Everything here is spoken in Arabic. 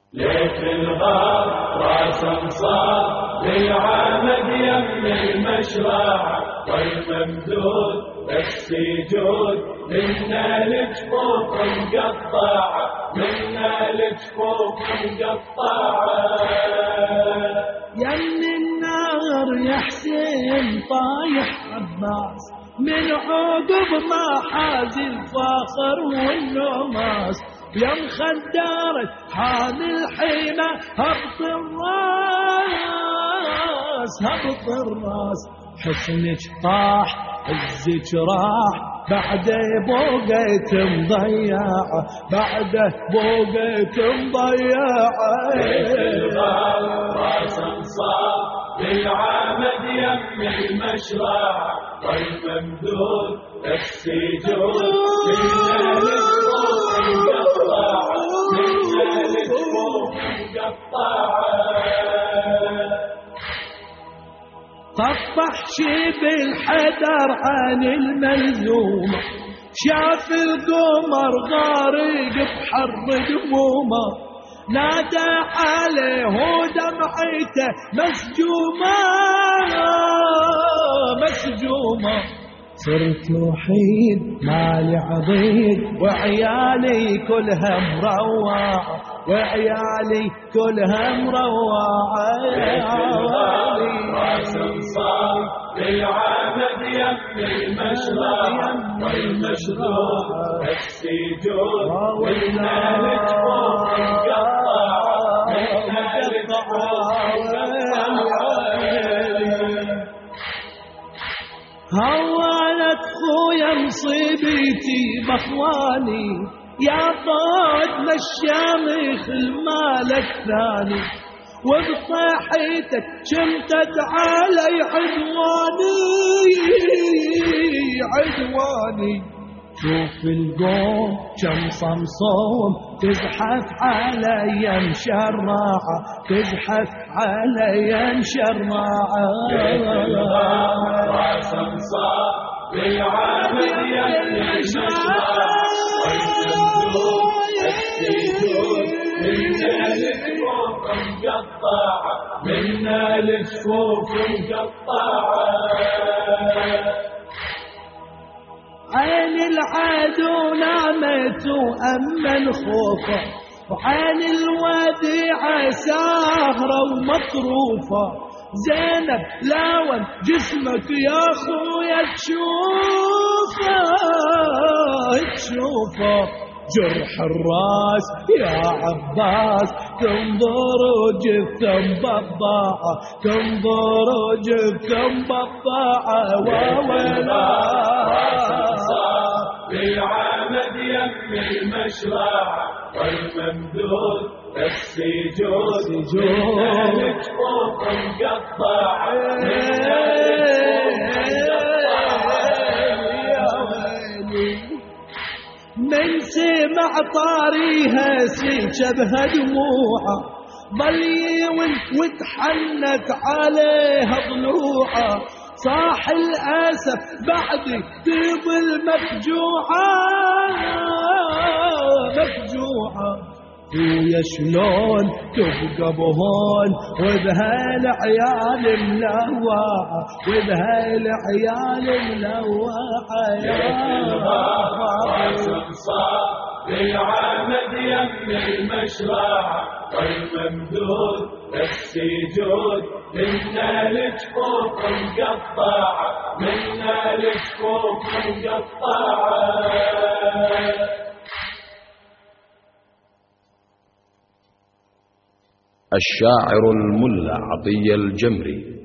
ليث الغار راس انصار للعامد يم المشرع والممدود السجود منا الجفوف مقطعة منا الجفوف مقطعة يم النار يا حسين طايح عباس من عقب ما حاز الفاخر والنماس يم خدارة حال الحيمة هبط الراس حسنك طاح عزك راح بعده بوقيت مضيعة بعده بوقيت مضيعة راس انصار للعامد يم المشرع والممدود السجود منا الجفوف مقطعة منا الجفوف مقطعة طفح شيب الحدر عن الملزومة شاف القمر غارق بحر دمومه نادى عليه ودمعته مسجومة صرت وحيد مالي عضيد وعيالي كلها مروعة وعيالي كلها مروعة راس انصار للعامد يم المشرع والمشروع السجود منا الجفوف مقطعة منا الجفوف هوانت خويا مصيبتي بخواني يا طاد الشامخ المالك ثاني وبصيحتك شمتت علي عدواني شوف القوم كم صمصوم تزحف علي مشرعة تزحف علي مشرعة راس انصار للعامد يم المشرع والممدود السجود منا الجفوف مقطعة منا الجفوف مقطعة عين العدو نامت وأمن خوفه وعين الوديعة ساهرة ومطروفة زينب لاون جسمك يا خويا تشوفه جرح الراس يا عباس تنظر جثة مبضعة تنظر جثة مبضعة وويلا للعامد يم المشرع والممدود السجود منا الجفوف مقطعة منا من سمع طاريها سكبها دموعه ظل يون وتحنك عليها ضلوعه صاح الأسف بعد تظل مفجوعة ويا شلون تبقى بهون وبهالعيال ملوعة وبهالعيال ملوعة راس انصار للعامد يم المشرع والممدود السجود منا الجفوف مقطعة منا الجفوف مقطعة الشاعر الملا عطية الجمري